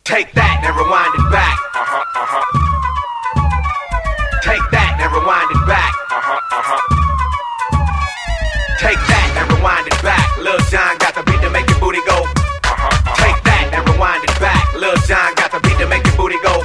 Take that and rewind it back. Take that and rewind it back. Take that and rewind it back. Lil Jon got the beat to make your booty go. Take that and rewind it back. Lil Jon got the beat to make your booty go.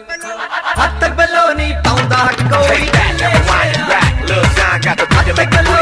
Take that and rewind it back. Lil Jon got the beat to make the